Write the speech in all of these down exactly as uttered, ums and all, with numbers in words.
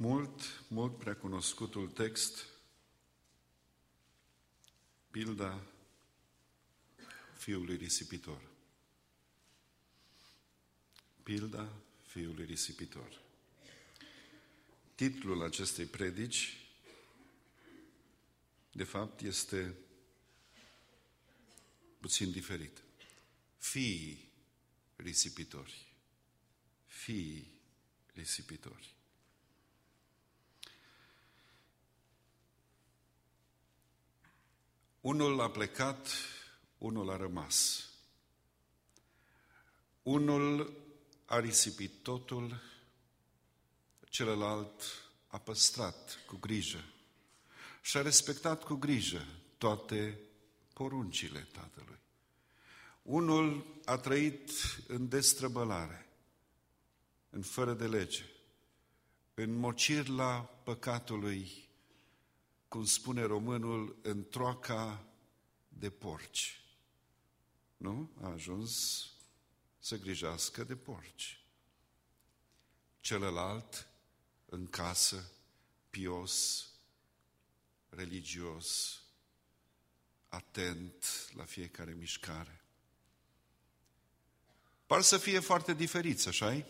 mult, mult prea cunoscutul text, pilda fiului risipitor. Pilda fiului risipitor. Titlul acestei predici, de fapt, este puțin diferit. Fiii risipitori. Fiii risipitori. Unul a plecat, unul a rămas. Unul a risipit totul, celălalt a păstrat cu grijă și a respectat cu grijă toate poruncile Tatălui. Unul a trăit în destrăbălare, în fără de lege, în mocirla păcatului, cum spune românul, în troaca de porci. Nu? A ajuns să grijească de porci. Celălalt, în casă, pios, religios, atent la fiecare mișcare. Par să fie foarte diferiți, așa-i?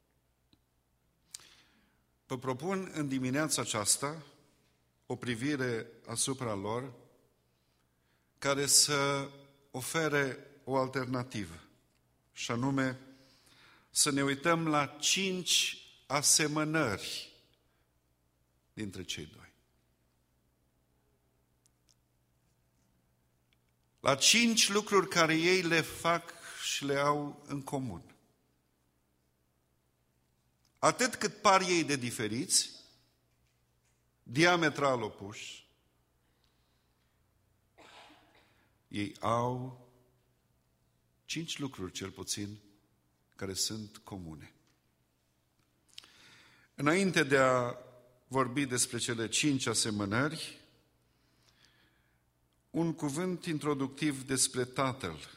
Vă propun în dimineața aceasta o privire asupra lor care să ofere o alternativă, și anume să ne uităm la cinci asemănări dintre cei doi. La cinci lucruri care ei le fac și le au în comun. Atât cât par ei de diferiți, diametral opuși, ei au cinci lucruri, cel puțin, care sunt comune. Înainte de a vorbi despre cele cinci asemănări, un cuvânt introductiv despre Tatăl.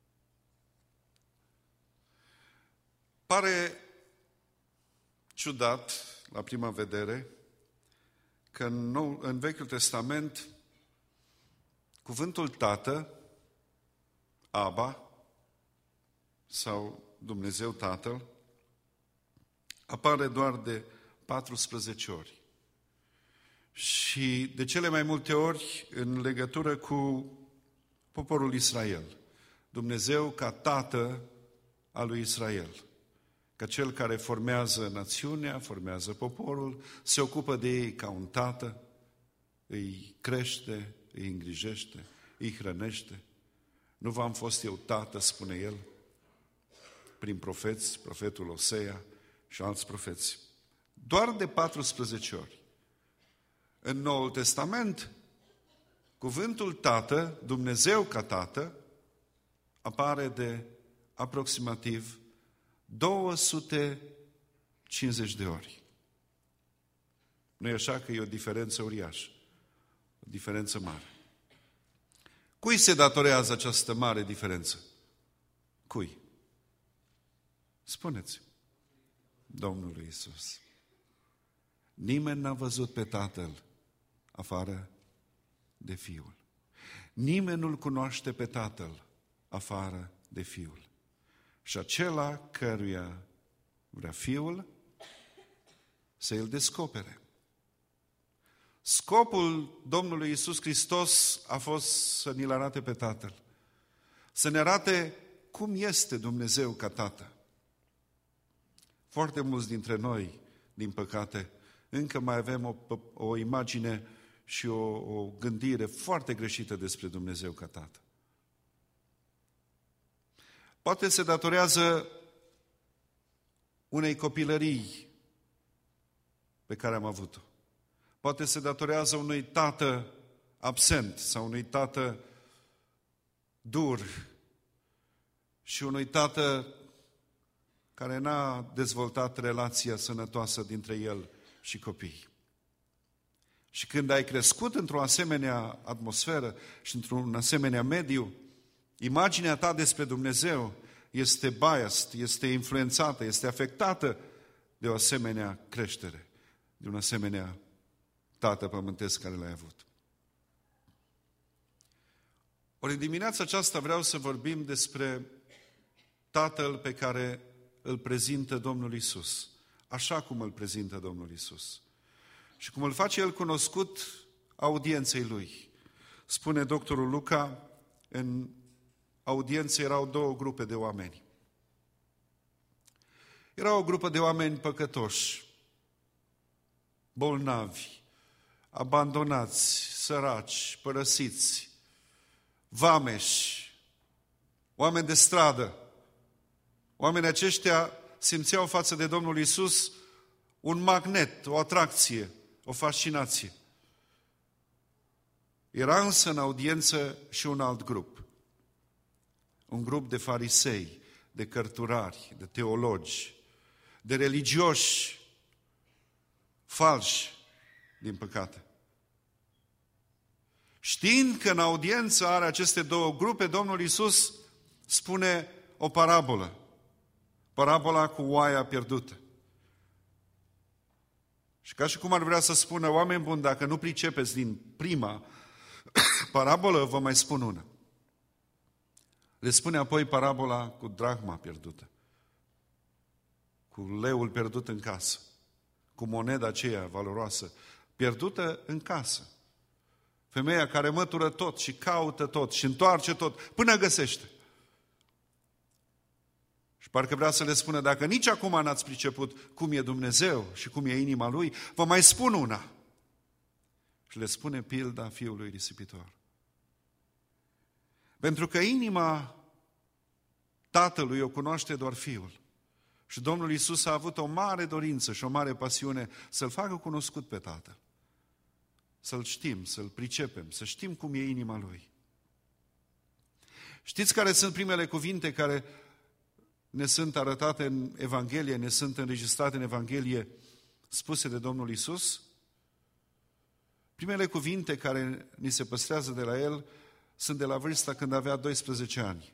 Pare ciudat, la prima vedere, că în, nou, în Vechiul Testament cuvântul Tată, Aba, sau Dumnezeu Tatăl, apare doar de paisprezece ori. Și de cele mai multe ori în legătură cu poporul Israel. Dumnezeu ca Tată al lui Israel, ca Cel care formează națiunea, formează poporul, se ocupă de ei ca un tată, îi crește, îi îngrijește, îi hrănește. Nu v-am fost eu tată, spune El, prin profeți, profetul Osea și alți profeți. Doar de paisprezece ori. În Noul Testament, cuvântul Tată, Dumnezeu ca Tată, apare de aproximativ două sute cincizeci de ori. Nu e așa că e o diferență uriașă, o diferență mare. Cui se datorează această mare diferență? Cui? Spuneți. Domnului Iisus. Nimeni n-a văzut pe Tatăl afară de Fiul. Nimeni nu-L cunoaște pe Tatăl afară de Fiul. Și acela căruia vrea Fiul să îl descopere. Scopul Domnului Iisus Hristos a fost să ni-L arate pe Tatăl. Să ne arate cum este Dumnezeu ca Tată. Foarte mulți dintre noi, din păcate, încă mai avem o, o imagine și o, o gândire foarte greșită despre Dumnezeu ca Tată. Poate se datorează unei copilării pe care am avut-o. Poate se datorează unui tată absent sau unui tată dur și unui tată care n-a dezvoltat relația sănătoasă dintre el și copii. Și când ai crescut într-o asemenea atmosferă și într-un asemenea mediu, imaginea ta despre Dumnezeu este biased, este influențată, este afectată de o asemenea creștere. de un asemenea tată pământesc care l-ai avut. Ori în dimineața aceasta vreau să vorbim despre Tatăl pe care îl prezintă Domnul Iisus, așa cum îl prezintă Domnul Iisus. Și cum îl face El cunoscut audienței Lui. Spune doctorul Luca, în audiență erau două grupe de oameni. Era o grupă de oameni păcătoși, bolnavi, abandonați, săraci, părăsiți, vameși, oameni de stradă. Oamenii aceștia simțeau față de Domnul Iisus un magnet, o atracție, o fascinație. Era însă în audiență și un alt grup. Un grup de farisei, de cărturari, de teologi, de religioși falși, din păcate. Știind că în audiență are aceste două grupe, Domnul Iisus spune o parabolă. Parabola cu oaia pierdută. Și ca și cum ar vrea să spună, oameni buni, dacă nu pricepeți din prima parabolă, vă mai spun una. Le spune apoi parabola cu drahma pierdută, cu leul pierdut în casă, cu moneda aceea valoroasă, pierdută în casă. Femeia care mătură tot și caută tot și întoarce tot, până găsește. Și parcă vrea să le spună, dacă nici acum n-ați priceput cum e Dumnezeu și cum e inima Lui, vă mai spun una. Și le spune pilda fiului risipitor. Pentru că inima Tatălui o cunoaște doar Fiul. Și Domnul Iisus a avut o mare dorință și o mare pasiune să-L facă cunoscut pe Tatăl. Să-L știm, să-L pricepem, să știm cum e inima Lui. Știți care sunt primele cuvinte care ne sunt arătate în Evanghelie, ne sunt înregistrate în Evanghelie, spuse de Domnul Iisus? Primele cuvinte care ni se păstrează de la El sunt de la vârsta când avea doisprezece ani.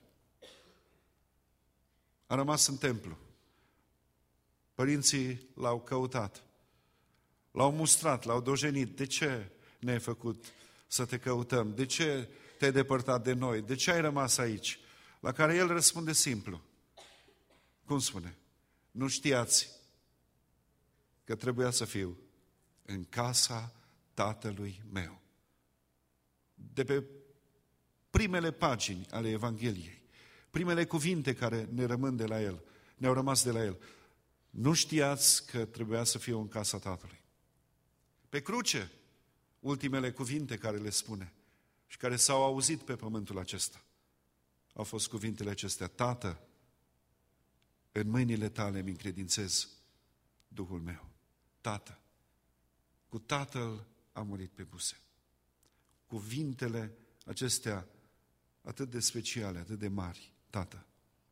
A rămas în templu. Părinții l-au căutat. L-au mustrat, l-au dojenit. De ce ne-ai făcut să te căutăm? De ce te-ai depărtat de noi? De ce ai rămas aici? La care el răspunde simplu. Cum spune? Nu știați că trebuia să fiu în casa Tatălui meu. De pe primele pagini ale Evangheliei, primele cuvinte care ne rămân de la el, ne-au rămas de la el. Nu știați că trebuia să fiu în casa Tatălui. Pe cruce, ultimele cuvinte care le spune și care s-au auzit pe pământul acesta, au fost cuvintele acestea. Tată, în mâinile tale îmi încredințez Duhul meu. Tată, cu Tatăl a murit pe buse. Cuvintele acestea atât de speciale, atât de mari. Tată.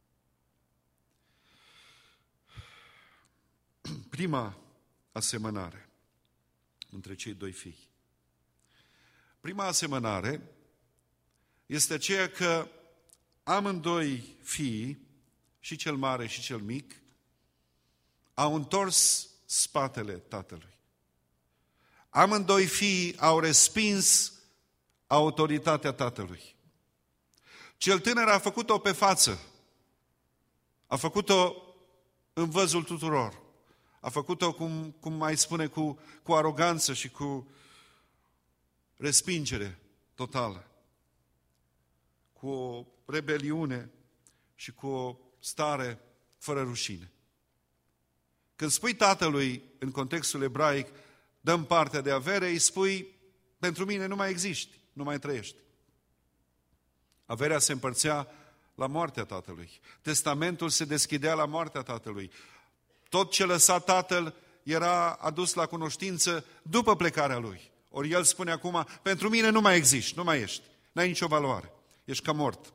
Prima asemănare între cei doi fii. Prima asemănare este aceea că amândoi fii, și cel mare și cel mic, au întors spatele tatălui. Amândoi fii au respins autoritatea tatălui. Cel tânăr a făcut-o pe față, a făcut-o în văzul tuturor, a făcut-o, cum, cum mai spune, cu, cu aroganță și cu respingere totală, cu o rebeliune și cu o stare fără rușine. Când spui tatălui, în contextul ebraic, dăm partea de avere, îi spui, pentru mine nu mai existi, nu mai trăiești. Averea se împărțea la moartea tatălui. Testamentul se deschidea la moartea tatălui. Tot ce lăsa tatăl era adus la cunoștință după plecarea lui. Ori el spune acum, pentru mine nu mai existi, nu mai ești, n-ai nicio valoare, ești ca mort.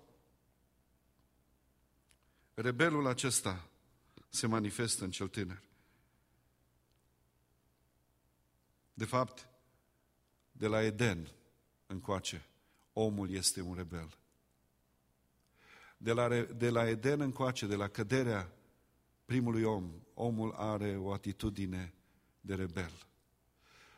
Rebelul acesta se manifestă în cel tânăr. De fapt, de la Eden încoace, omul este un rebel. De la, de la Eden încoace, de la căderea primului om, omul are o atitudine de rebel.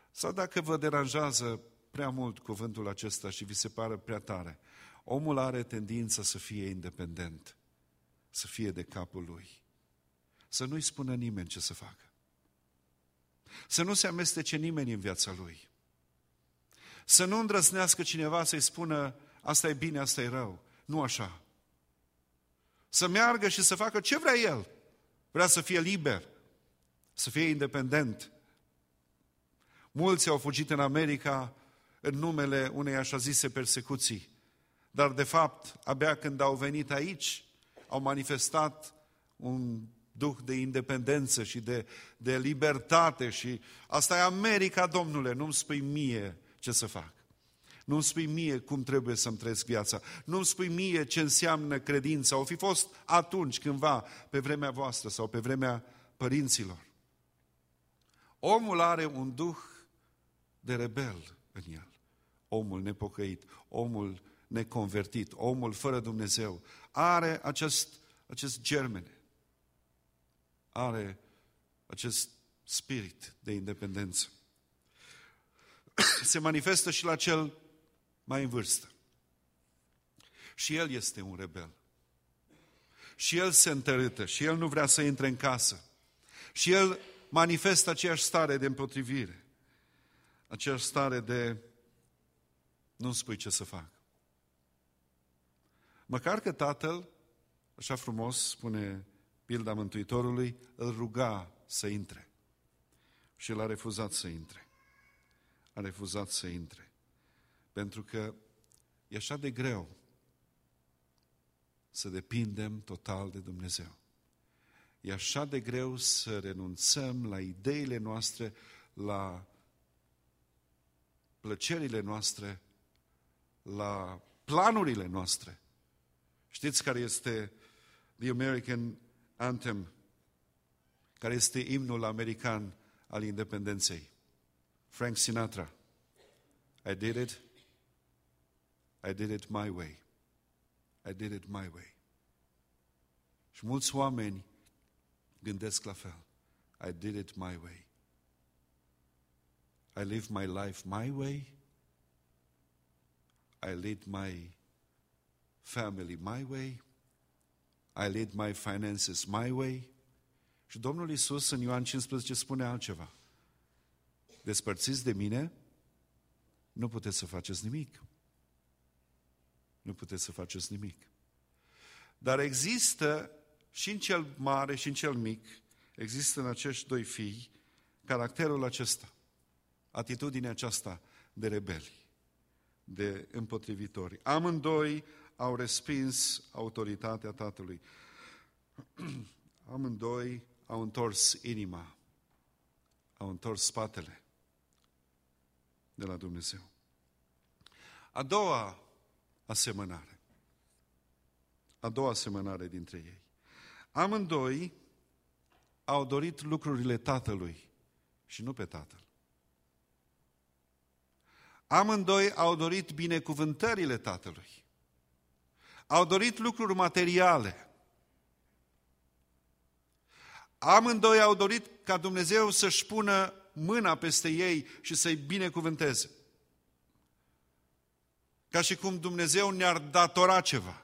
Sau dacă vă deranjează prea mult cuvântul acesta și vi se pare prea tare, omul are tendința să fie independent, să fie de capul lui, să nu-i spună nimeni ce să facă, să nu se amestece nimeni în viața lui, să nu îndrăznească cineva să-i spună asta e bine, asta e rău, nu așa. Să meargă și să facă ce vrea el, vrea să fie liber, să fie independent. Mulți au fugit în America în numele unei așa zise persecuții, dar de fapt, abia când au venit aici, au manifestat un duh de independență și de, de libertate și asta e America, Domnule, nu-mi spui mie ce să fac. Nu-mi spui mie cum trebuie să-mi trăiesc viața. Nu-mi spui mie ce înseamnă credința. O fi fost atunci, cândva, pe vremea voastră sau pe vremea părinților. Omul are un duh de rebel în el. Omul nepocăit, omul neconvertit, omul fără Dumnezeu, are acest, acest germene, are acest spirit de independență. Se manifestă și la cel mai în vârstă. Și el este un rebel. Și el se întărâtă, și el nu vrea să intre în casă. Și el manifestă aceeași stare de împotrivire, aceeași stare de nu-mi spui ce să fac. Măcar că tatăl, așa frumos spune pilda Mântuitorului, îl ruga să intre. Și el a refuzat să intre. A refuzat să intre. Pentru că e așa de greu să depindem total de Dumnezeu. E așa de greu să renunțăm la ideile noastre, la plăcerile noastre, la planurile noastre. Știți care este the American anthem, care este imnul american al independenței? Frank Sinatra. I did it. I did it my way. I did it my way. Și mulți oameni gândesc la fel. I did it my way. I live my life my way. I lead my family my way. I lead my finances my way. Și Domnul Iisus în Ioan cincisprezece spune altceva. Despărțiți de mine, nu puteți să faceți nimic. Nu puteți să faceți nimic. Dar există și în cel mare și în cel mic, există în acești doi fii caracterul acesta, atitudinea aceasta de rebeli, de împotrivitori. Amândoi au respins autoritatea Tatălui. Amândoi au întors inima, au întors spatele de la Dumnezeu. A doua asemănare. A doua asemănare dintre ei. Amândoi au dorit lucrurile Tatălui și nu pe Tatăl. Amândoi au dorit binecuvântările Tatălui. Au dorit lucruri materiale. Amândoi au dorit ca Dumnezeu să-și pună mâna peste ei și să-i binecuvânteze. Ca și cum Dumnezeu ne-ar datora ceva.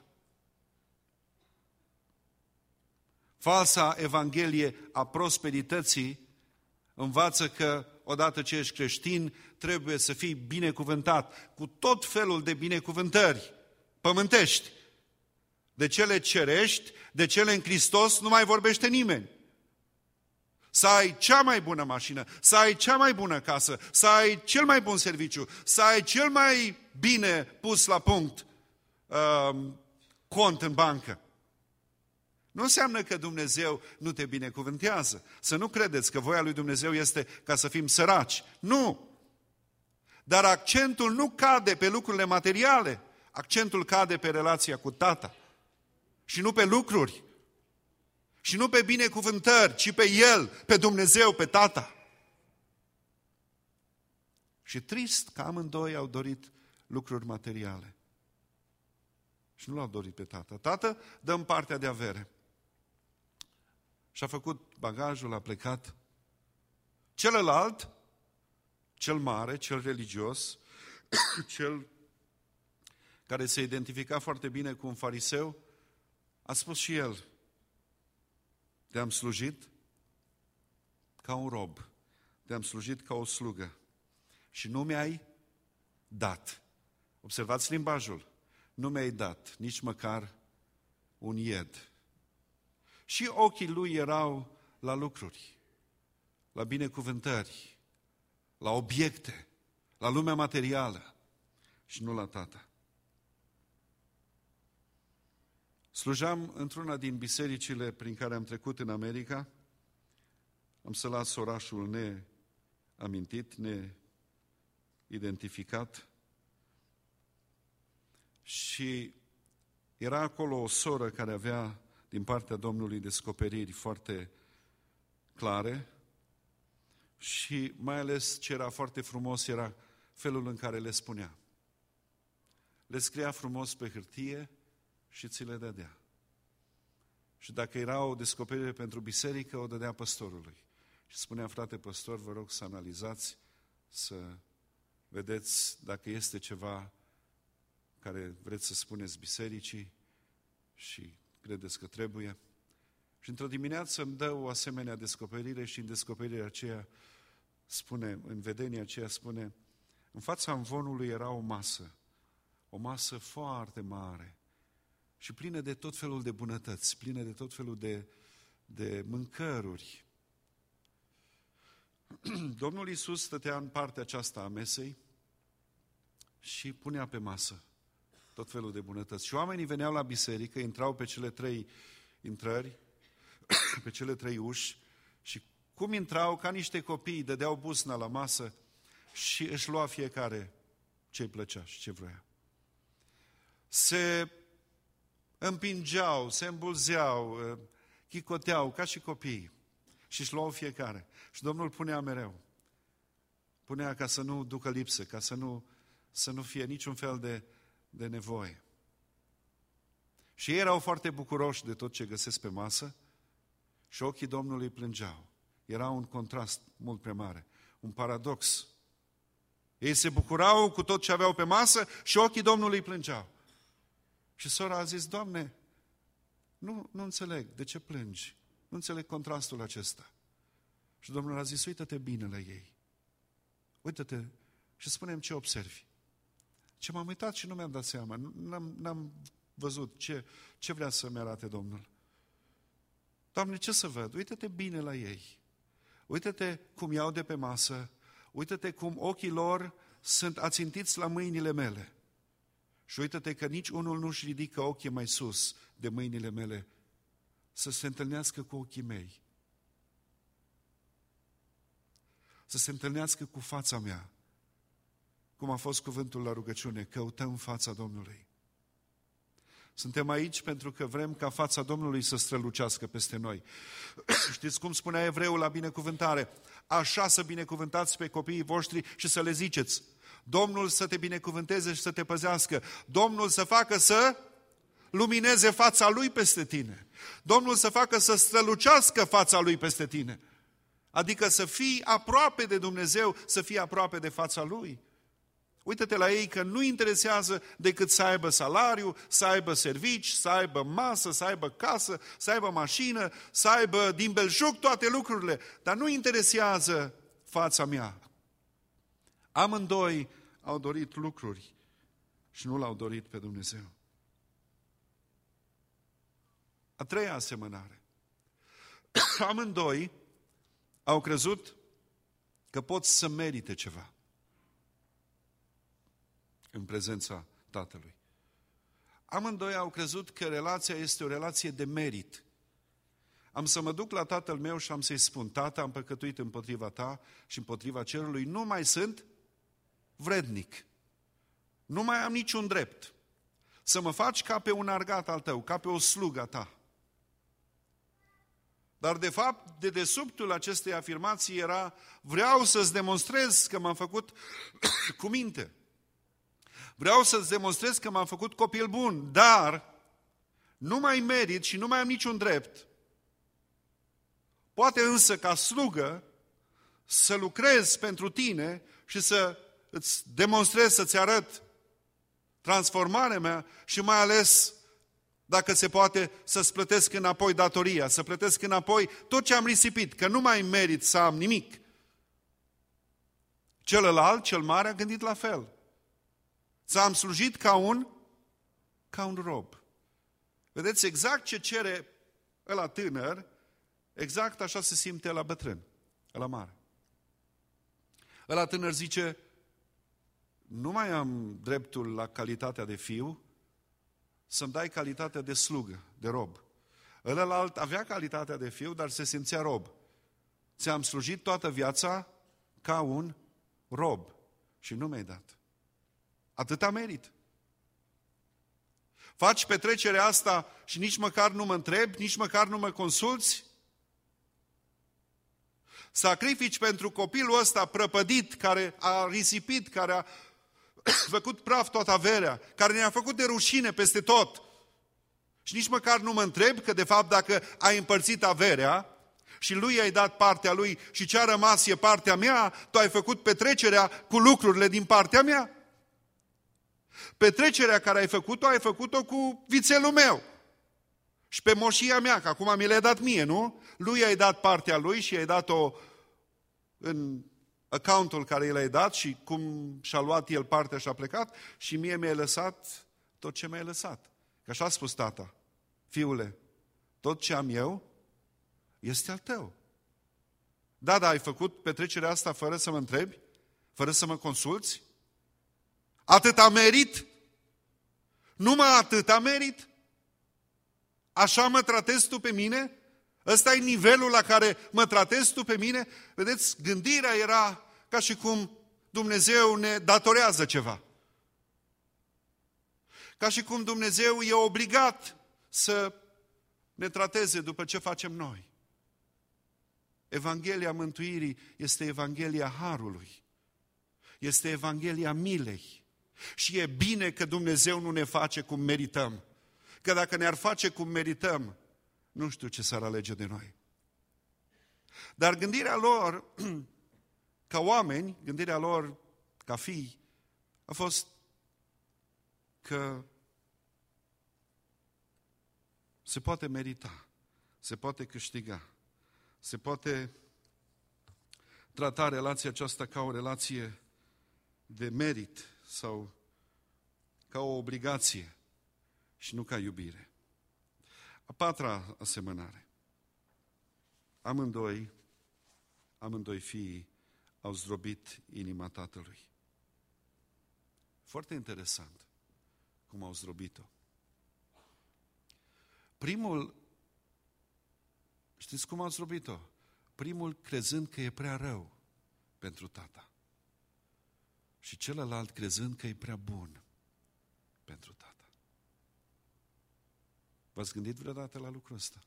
Falsa evanghelie a prosperității învață că odată ce ești creștin trebuie să fii binecuvântat cu tot felul de binecuvântări pământești. De cele cerești, de cele în Hristos nu mai vorbește nimeni. Să ai cea mai bună mașină, să ai cea mai bună casă, să ai cel mai bun serviciu, să ai cel mai bine pus la punct uh, cont în bancă. Nu înseamnă că Dumnezeu nu te binecuvântează. Să nu credeți că voia lui Dumnezeu este ca să fim săraci. Nu! Dar accentul nu cade pe lucrurile materiale. Accentul cade pe relația cu Tata. Și nu pe lucruri. Și nu pe binecuvântări, ci pe El, pe Dumnezeu, pe Tata. Și trist că amândoi au dorit lucruri materiale. Și nu l-au dorit pe Tată. Tată, dă-mi partea de avere. Și a făcut bagajul, a plecat. Celălalt cel mare, cel religios, cel care se identifica foarte bine cu un fariseu, a spus și el: te-am slujit ca un rob, te-am slujit ca o slugă și nu mi-ai dat. Observați limbajul. Nu mi-ai dat nici măcar un ied. Și ochii lui erau la lucruri, la binecuvântări, la obiecte, la lumea materială și nu la Tată. Slujam într-una din bisericile prin care am trecut în America. Am să las orașul neamintit, neidentificat. Și era acolo o soră care avea din partea Domnului descoperiri foarte clare și mai ales ce era foarte frumos era felul în care le spunea. Le scria frumos pe hârtie și ți le dădea. Și dacă era o descoperire pentru biserică, o dădea păstorului. Și spunea: frate păstor, vă rog să analizați, să vedeți dacă este ceva care vreți să spuneți bisericii și credeți că trebuie. Și într-o dimineață îmi dă o asemenea descoperire și în descoperirea aceea spune, în vedenia aceea spune: în fața amvonului era o masă, o masă foarte mare și plină de tot felul de bunătăți, plină de tot felul de, de mâncăruri. Domnul Iisus stătea în partea aceasta a mesei și punea pe masă tot felul de bunătăți. Și oamenii veneau la biserică, intrau pe cele trei intrări, pe cele trei uși și cum intrau, ca niște copii, dădeau busna la masă și își lua fiecare ce-i plăcea și ce vrea. Se împingeau, se îmbulzeau, chicoteau ca și copiii și își luau fiecare. Și Domnul punea mereu. Punea ca să nu ducă lipsă, ca să nu, să nu fie niciun fel de, de nevoie. Și ei erau foarte bucuroși de tot ce găsesc pe masă și ochii Domnului plângeau. Era un contrast mult prea mare, un paradox. Ei se bucurau cu tot ce aveau pe masă și ochii Domnului plângeau. Și sora a zis: Doamne, nu, nu înțeleg, de ce plângi? Nu înțeleg contrastul acesta. Și Domnul a zis: uită-te bine la ei. Uită-te și spune-mi ce observi. Ce m-am uitat și nu mi-am dat seama, n-am, n-am văzut ce, ce vrea să-mi arate Domnul. Doamne, ce să văd? Uită-te bine la ei. Uită-te cum iau de pe masă. Uită-te cum ochii lor sunt ațintiți la mâinile mele. Și uită-te că nici unul nu-și ridică ochii mai sus de mâinile mele să se întâlnească cu ochii mei. Să se întâlnească cu fața mea. Cum a fost cuvântul la rugăciune: căutăm fața Domnului. Suntem aici pentru că vrem ca fața Domnului să strălucească peste noi. Știți cum spunea evreul la binecuvântare? Așa să binecuvântați pe copiii voștri și să le ziceți: Domnul să te binecuvânteze și să te păzească. Domnul să facă să lumineze fața Lui peste tine. Domnul să facă să strălucească fața Lui peste tine. Adică să fii aproape de Dumnezeu, să fii aproape de fața Lui. Uită-te la ei că nu interesează decât să aibă salariu, să aibă servici, să aibă masă, să aibă casă, să aibă mașină, să aibă din belșug toate lucrurile, dar nu interesează fața mea. Amândoi au dorit lucruri și nu l-au dorit pe Dumnezeu. A treia asemănare. Amândoi au crezut că pot să merite ceva în prezența Tatălui. Amândoi au crezut că relația este o relație de merit. Am să mă duc la tatăl meu și am să-i spun: Tată, am păcătuit împotriva ta și împotriva cerului, nu mai sunt vrednic. Nu mai am niciun drept să mă faci ca pe un argat al tău, ca pe o slugă a ta. Dar de fapt, de dedesubtul acestei afirmații era: vreau să-ți demonstrez că m-am făcut cu minte. Vreau să-ți demonstrez că m-am făcut copil bun, dar nu mai merit și nu mai am niciun drept. Poate însă ca slugă să lucrez pentru tine și să îți demonstrez, să-ți arăt transformarea mea și mai ales, dacă se poate, să-ți plătesc înapoi datoria, să plătesc înapoi tot ce am risipit, că nu mai merit să am nimic. Celălalt, cel mare, a gândit la fel. Ți-am slujit ca un, ca un rob. Vedeți, exact ce cere ăla tânăr, exact așa se simte ăla bătrân, ăla mare. Ăla tânăr zice, nu mai am dreptul la calitatea de fiu, să-mi dai calitatea de slugă, de rob. Ălălalt avea calitatea de fiu, dar se simțea rob. Ți-am slujit toată viața ca un rob și nu mi-ai dat. Atâta merit. Faci petrecerea asta și nici măcar nu mă întrebi, nici măcar nu mă consulți? Sacrifici pentru copilul ăsta prăpădit, care a risipit, care a făcut praf toată averea, care ne-a făcut de rușine peste tot. Și nici măcar nu mă întreb că, de fapt, dacă ai împărțit averea și lui ai dat partea lui și ce a rămas e partea mea, tu ai făcut petrecerea cu lucrurile din partea mea. Petrecerea care ai făcut-o, ai făcut-o cu vițelul meu și pe moșia mea, că acum mi le-ai dat mie, nu? Lui ai dat partea lui și ai dat-o în accountul care i-l-ai dat și cum și-a luat el partea și a plecat și mie mi-ai lăsat tot ce mi-ai lăsat. Că așa a spus tata, fiule, tot ce am eu este al tău. Da, da, ai făcut petrecerea asta fără să mă întrebi, fără să mă consulți? Atâta merit? Numai atâta merit? Așa mă tratezi tu pe mine? Ăsta e nivelul la care mă tratezi tu pe mine? Vedeți, gândirea era ca și cum Dumnezeu ne datorează ceva. Ca și cum Dumnezeu e obligat să ne trateze după ce facem noi. Evanghelia mântuirii este Evanghelia harului. Este Evanghelia milei. Și e bine că Dumnezeu nu ne face cum merităm. Că dacă ne-ar face cum merităm, nu știu ce s-ar alege de noi. Dar gândirea lor, ca oameni, gândirea lor ca fii, a fost că se poate merita, se poate câștiga, se poate trata relația aceasta ca o relație de merit sau ca o obligație și nu ca iubire. A patra asemănare. Amândoi, amândoi fiii au zdrobit inima tatălui. Foarte interesant cum au zdrobit-o. Primul, știți cum au zdrobit-o? Primul crezând că e prea rău pentru tata. Și celălalt crezând că e prea bun pentru tata. V-ați gândit vreodată la lucrul ăsta?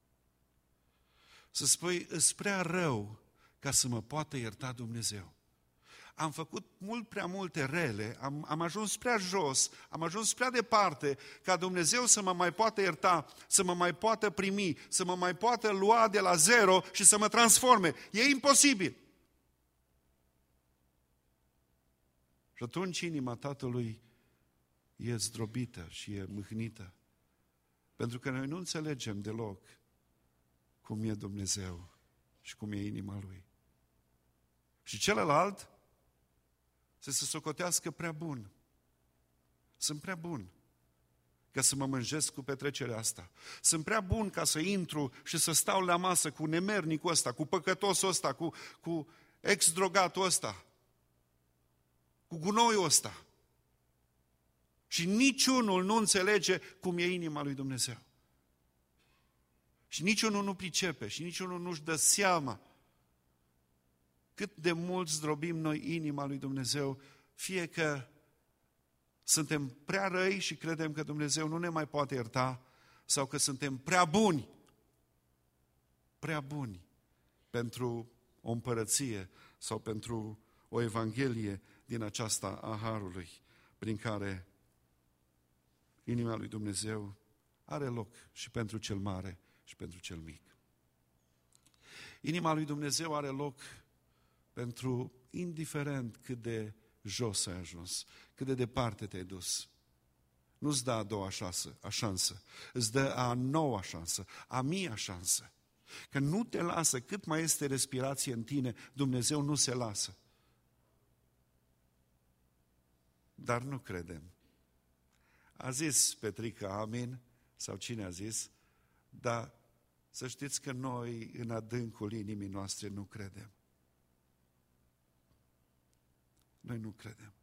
Să spui, îs prea rău ca să mă poată ierta Dumnezeu. Am făcut mult prea multe rele, am, am ajuns prea jos, am ajuns prea departe ca Dumnezeu să mă mai poată ierta, să mă mai poată primi, să mă mai poată lua de la zero și să mă transforme. E imposibil. Și atunci inima tatălui e zdrobită și e mâhnită. Pentru că noi nu înțelegem deloc cum e Dumnezeu și cum e inima Lui. Și celălalt să se socotească prea bun. Sunt prea bun ca să mă mânjesc cu petrecerea asta. Sunt prea bun ca să intru și să stau la masă cu nemernicul ăsta, cu păcătosul ăsta, cu, cu ex-drogatul ăsta, cu gunoiul ăsta. Și niciunul nu înțelege cum e inima lui Dumnezeu. Și niciunul nu pricepe și niciunul nu-și dă seama cât de mult zdrobim noi inima lui Dumnezeu, fie că suntem prea răi și credem că Dumnezeu nu ne mai poate ierta, sau că suntem prea buni, prea buni pentru o împărăție sau pentru o evanghelie din aceasta a harului, prin care inima lui Dumnezeu are loc și pentru cel mare și pentru cel mic. Inima lui Dumnezeu are loc pentru indiferent cât de jos ai ajuns, cât de departe te-ai dus. Nu-ți dă a doua șansă, a șansă, îți dă a noua șansă, a mia șansă. Că nu te lasă, cât mai este respirație în tine, Dumnezeu nu se lasă. Dar nu credem. A zis Petrica, amin, sau cine a zis, dar să știți că noi, în adâncul inimii noastre, nu credem. Noi nu credem.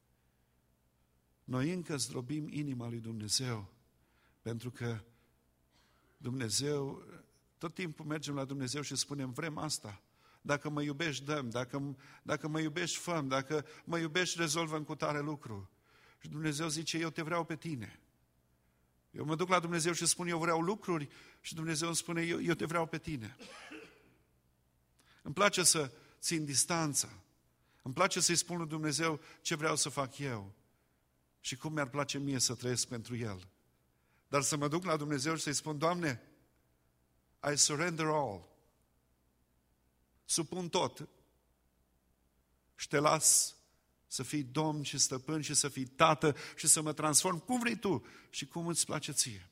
Noi încă zdrobim inima lui Dumnezeu, pentru că Dumnezeu, tot timpul mergem la Dumnezeu și spunem, vrem asta. Dacă mă iubești, dăm. Dacă, dacă mă iubești, făm. Dacă mă iubești, rezolvăm cu tare lucru. Și Dumnezeu zice, eu te vreau pe tine. Eu mă duc la Dumnezeu și spun, eu vreau lucruri și Dumnezeu îmi spune, eu, eu te vreau pe tine. Îmi place să țin distanța. Îmi place să-i spun lui Dumnezeu ce vreau să fac eu și cum mi-ar place mie să trăiesc pentru El. Dar să mă duc la Dumnezeu și să-i spun, Doamne, I surrender all. Supun tot și te las să fii Domn și stăpân și să fii tată și să mă transform cum vrei tu și cum îți place ție.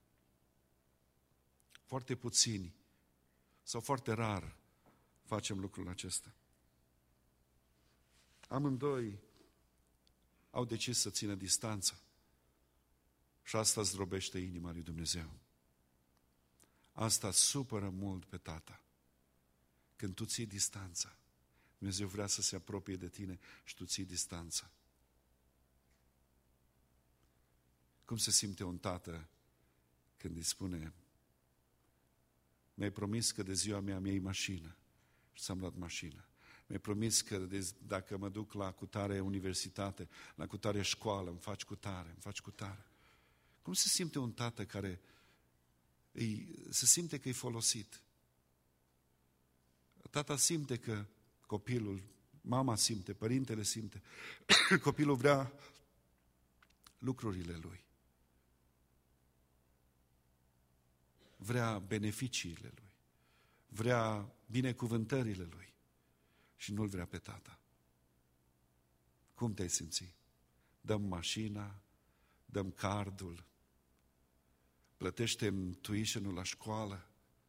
Foarte puțini sau foarte rar facem lucrul acesta. Amândoi au decis să țină distanța și asta zdrobește inima lui Dumnezeu. Asta supără mult pe tata. Când tu ții distanța, Dumnezeu vrea să se apropie de tine și tu ții distanța. Cum se simte un tată când îi spune, mi-ai promis că de ziua mea mi-ai mașină și ți-am luat mașină. Mi-ai promis că de, dacă mă duc la cutare universitate, la cutare școală, îmi faci cutare, îmi faci cutare. Cum se simte un tată care îi, se simte că e folosit? Tata simte că copilul, mama simte, părintele simte, copilul vrea lucrurile lui. Vrea beneficiile lui. Vrea binecuvântările lui. Și nu-l vrea pe tata. Cum te-ai simți? Dăm mașina, dăm cardul, plătește tuition-ul la școală.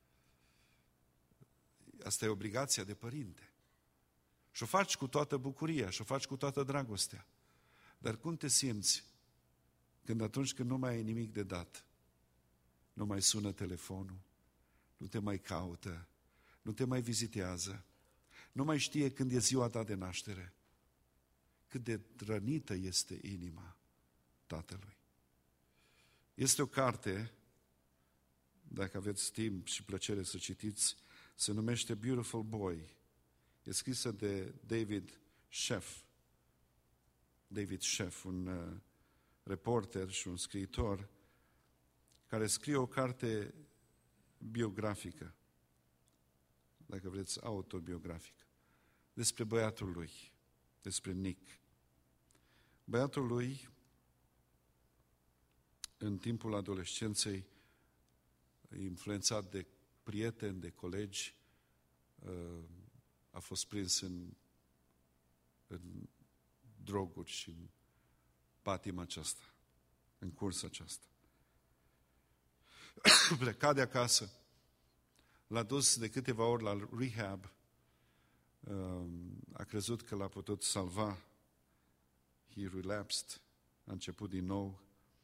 Asta e obligația de părinte. Și o faci cu toată bucuria, și o faci cu toată dragostea. Dar cum te simți când atunci când nu mai ai nimic de dat, nu mai sună telefonul, nu te mai caută, nu te mai vizitează, nu mai știe când e ziua ta de naștere, cât de rănită este inima tatălui. Este o carte, dacă aveți timp și plăcere să citiți, se numește Beautiful Boy. E scrisă de David Sheff. David Sheff, un uh, reporter și un scriitor, care scrie o carte biografică, dacă vreți, autobiografică, despre băiatul lui, despre Nick. Băiatul lui, în timpul adolescenței, influențat de prieteni, de colegi, a fost prins în, în droguri și în patima aceasta, în cursa aceasta. Pleca de acasă, l-a dus de câteva ori la rehab, a crezut că l-a putut salva, he relapsed, a început din nou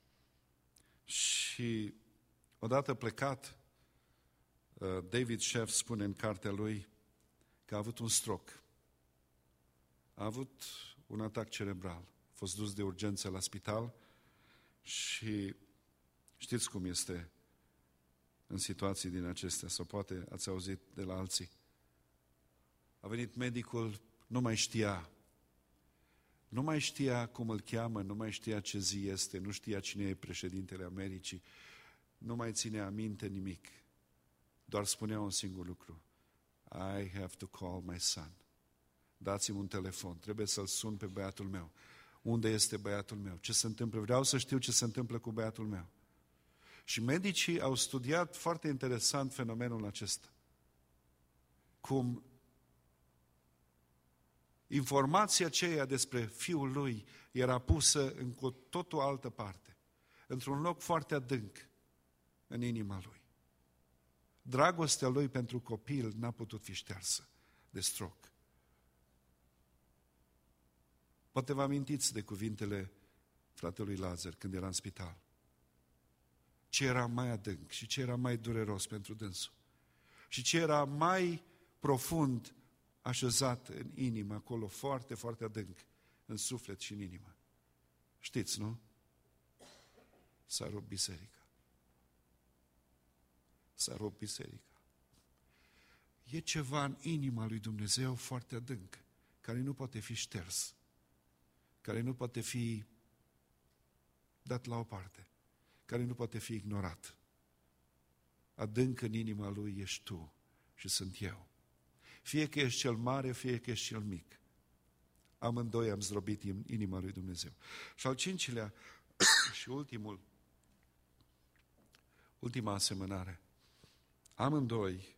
și odată plecat, David Sheff spune în cartea lui că a avut un stroke. A avut un atac cerebral. A fost dus de urgență la spital și știți cum este în situații din acestea, sau poate ați auzit de la alții. A venit medicul, nu mai știa. Nu mai știa cum îl cheamă, nu mai știa ce zi este, nu știa cine e președintele Americii, nu mai ținea minte nimic. Doar spunea un singur lucru. I have to call my son. Dați-mi un telefon, trebuie să-l sun pe băiatul meu. Unde este băiatul meu? Ce se întâmplă? Vreau să știu ce se întâmplă cu băiatul meu. Și medicii au studiat foarte interesant fenomenul acesta. Cum informația aceea despre Fiul Lui era pusă în cu totul altă parte, într-un loc foarte adânc în inima Lui. Dragostea Lui pentru copil n-a putut fi ștearsă de strop. Poate vă amintiți de cuvintele fratelui Lazar când era în spital. Ce era mai adânc și ce era mai dureros pentru dânsul. Și ce era mai profund așezat în inimă, acolo foarte, foarte adânc, în suflet și în inimă. Știți, nu? S-a rupt biserica. S-a rupt biserica. E ceva în inima lui Dumnezeu foarte adânc, care nu poate fi șters, care nu poate fi dat la o parte, care nu poate fi ignorat. Adânc în inima Lui ești tu și sunt eu. Fie că ești cel mare, fie că ești cel mic. Amândoi am zdrobit inima lui Dumnezeu. Și al cincilea și ultimul, ultima asemănare. Amândoi,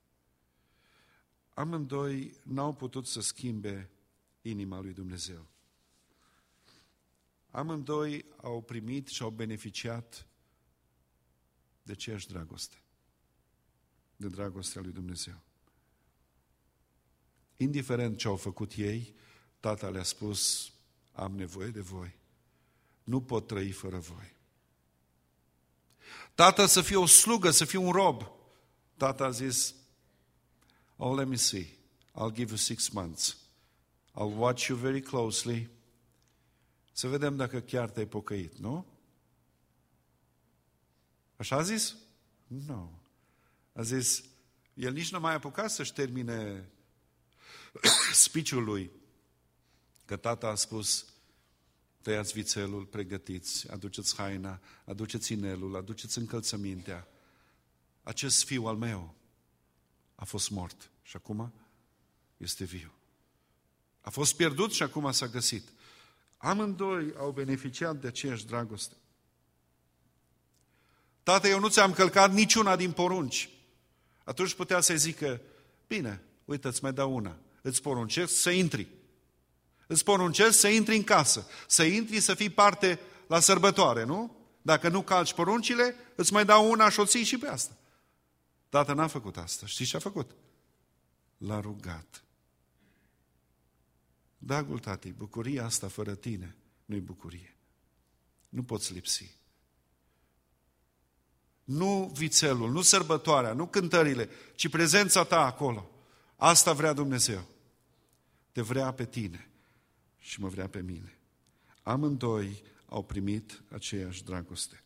amândoi n-au putut să schimbe inima lui Dumnezeu. Amândoi au primit și au beneficiat de aceeași dragoste, de dragostea lui Dumnezeu. Indiferent ce au făcut ei, Tata le-a spus, am nevoie de voi, nu pot trăi fără voi. Tata să fie o slugă, să fie un rob. Tata a zis, oh, let me see, I'll give you six months. I'll watch you very closely. Să vedem dacă chiar te-ai pocăit, nu? Așa a zis? Nu. No. A zis, el nici nu mai a apucat să-și termine speech-ul lui, că tata a spus, tăiați vițelul, pregătiți, aduceți haina, aduceți inelul, aduceți încălțămintea. Acest fiu al meu a fost mort și acum este viu. A fost pierdut și acum s-a găsit. Amândoi au beneficiat de aceeași dragoste. Tată, eu nu ți-am călcat niciuna din porunci. Atunci putea să-i zică, bine, uite, îți mai dau una. Îți poruncesc să intri. Îți poruncesc să intri în casă. Să intri, să fii parte la sărbătoare, nu? Dacă nu calci poruncile, îți mai dau una și o ții și pe asta. Tată n-a făcut asta. Știți ce a făcut? L-a rugat. Dragul tati, bucuria asta fără tine nu-i bucurie. Nu poți lipsi. Nu vițelul, nu sărbătoarea, nu cântările, ci prezența ta acolo. Asta vrea Dumnezeu. Te vrea pe tine și mă vrea pe mine. Amândoi au primit aceeași dragoste.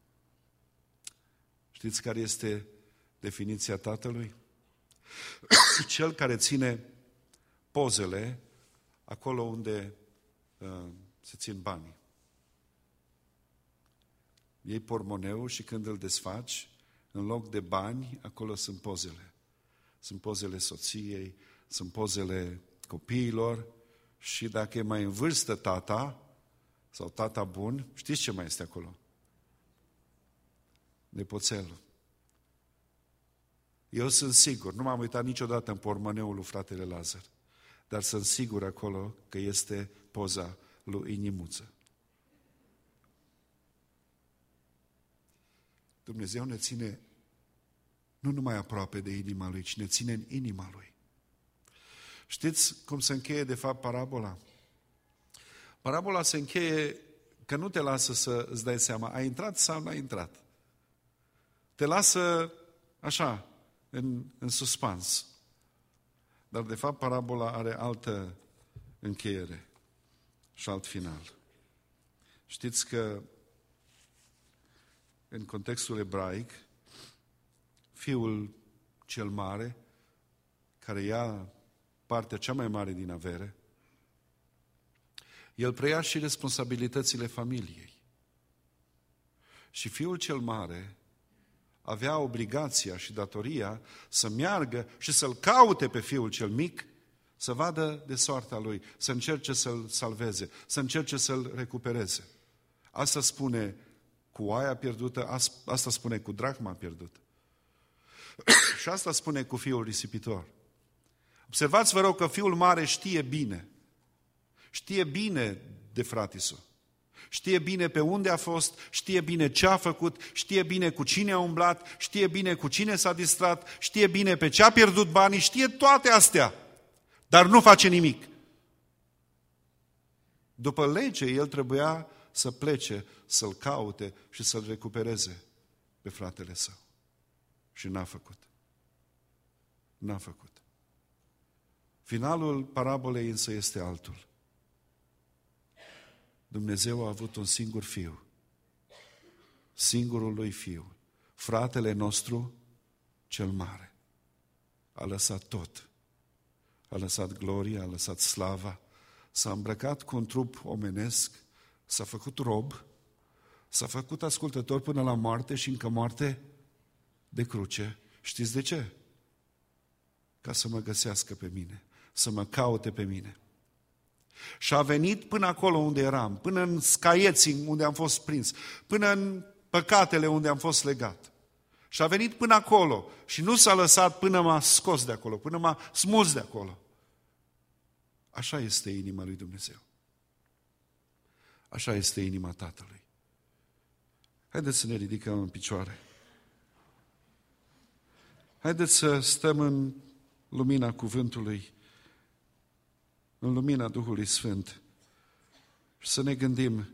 Știți care este definiția Tatălui? Cel care ține pozele acolo unde uh, se țin banii. Iei portmoneul și când îl desfaci, în loc de bani, acolo sunt pozele. Sunt pozele soției, sunt pozele copiilor și dacă e mai în vârstă tata sau tata bun, știți ce mai este acolo? Nepoțelul. Eu sunt sigur, nu m-am uitat niciodată în portmoneul lui fratele Lazar, dar sunt sigur acolo că este poza lui Inimuță. Dumnezeu ne ține nu numai aproape de inima Lui, ci ne ține în inima Lui. Știți cum se încheie de fapt parabola? Parabola se încheie că nu te lasă să îți dai seama, a intrat sau nu a intrat. Te lasă așa, în, în suspans. Dar de fapt parabola are altă încheiere și alt final. Știți că în contextul ebraic, fiul cel mare, care ia partea cea mai mare din avere, el preia și responsabilitățile familiei. Și fiul cel mare avea obligația și datoria să meargă și să-l caute pe fiul cel mic, să vadă de soarta lui, să încerce să-l salveze, să încerce să-l recupereze. Asta spune cu oaia pierdută, asta spune cu drachma pierdută. Și asta spune cu fiul risipitor. Observați, vă rog, că fiul mare știe bine. Știe bine de fratele său. Știe bine pe unde a fost, știe bine ce a făcut, știe bine cu cine a umblat, știe bine cu cine s-a distrat, știe bine pe ce a pierdut banii, știe toate astea, dar nu face nimic. După lege, el trebuia să plece, să-l caute și să-l recupereze pe fratele său. Și n-a făcut. N-a făcut. Finalul parabolei însă este altul. Dumnezeu a avut un singur fiu, singurul lui fiu, fratele nostru cel mare. A lăsat tot. A lăsat gloria, a lăsat slava, s-a îmbrăcat cu un trup omenesc, s-a făcut rob, s-a făcut ascultător până la moarte și încă moarte de cruce. Știți de ce? Ca să mă găsească pe mine, să mă caute pe mine. Și a venit până acolo unde eram, până în scaieții unde am fost prins, până în păcatele unde am fost legat. Și a venit până acolo și nu s-a lăsat până m-a scos de acolo, până m-a smuls de acolo. Așa este inima lui Dumnezeu. Așa este inima Tatălui. Haideți să ne ridicăm în picioare. Haideți să stăm în lumina cuvântului, în lumina Duhului Sfânt și să ne gândim.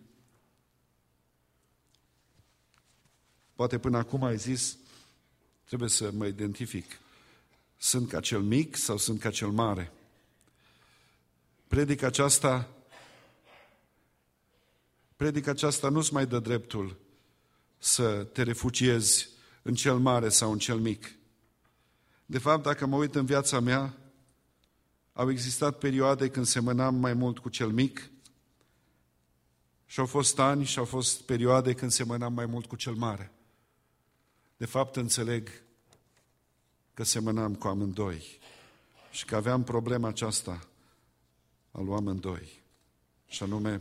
Poate până acum ai zis, trebuie să mă identific. Sunt ca cel mic sau sunt ca cel mare? Predica aceasta, predica aceasta nu-ți mai dă dreptul să te refugiezi în cel mare sau în cel mic. De fapt, dacă mă uit în viața mea, au existat perioade când semănam mai mult cu cel mic și au fost ani și au fost perioade când semănam mai mult cu cel mare. De fapt, înțeleg că semănam cu amândoi și că aveam problema aceasta al lui amândoi. Și anume,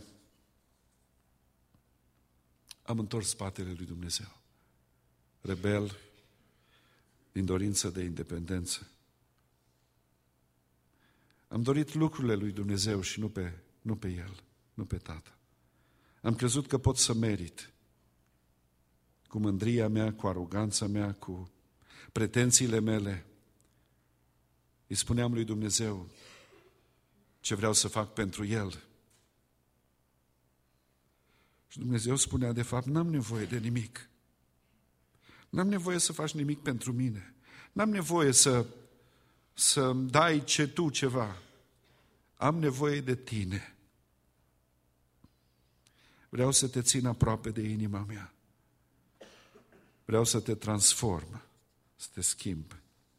am întors spatele lui Dumnezeu. Rebel, din dorință de independență. Am dorit lucrurile lui Dumnezeu și nu pe, nu pe El, nu pe Tată. Am crezut că pot să merit cu mândria mea, cu aroganța mea, cu pretențiile mele. Îi spuneam lui Dumnezeu ce vreau să fac pentru El. Și Dumnezeu spunea, de fapt, n-am nevoie de nimic. N-am nevoie să faci nimic pentru mine. N-am nevoie să, să dai ce tu ceva. Am nevoie de tine. Vreau să te țin aproape de inima mea. Vreau să te transform, să te schimb.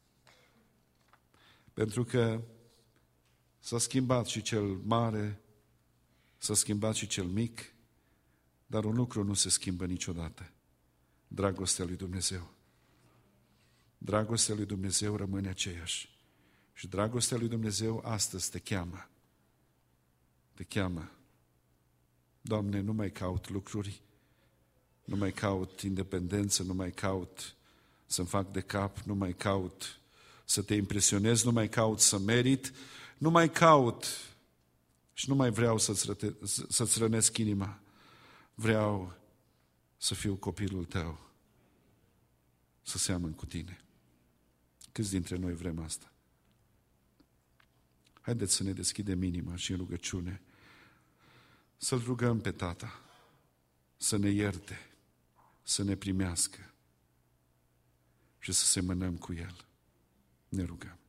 Pentru că s-a schimbat și cel mare, s-a schimbat și cel mic, dar un lucru nu se schimbă niciodată. Dragostea lui Dumnezeu. Dragostea lui Dumnezeu rămâne aceeași. Și dragostea lui Dumnezeu astăzi te cheamă. Te cheamă. Doamne, nu mai caut lucruri, nu mai caut independență, nu mai caut să-mi fac de cap, nu mai caut să te impresionez, nu mai caut să merit, nu mai caut și nu mai vreau să-ți, răte, să-ți rănesc inima. Vreau să fiu copilul tău, să seamăn cu tine. Câți dintre noi vrem asta? Haideți să ne deschidem inima și în rugăciune, să-L rugăm pe Tata, să ne ierte, să ne primească și să semănăm cu El. Ne rugăm.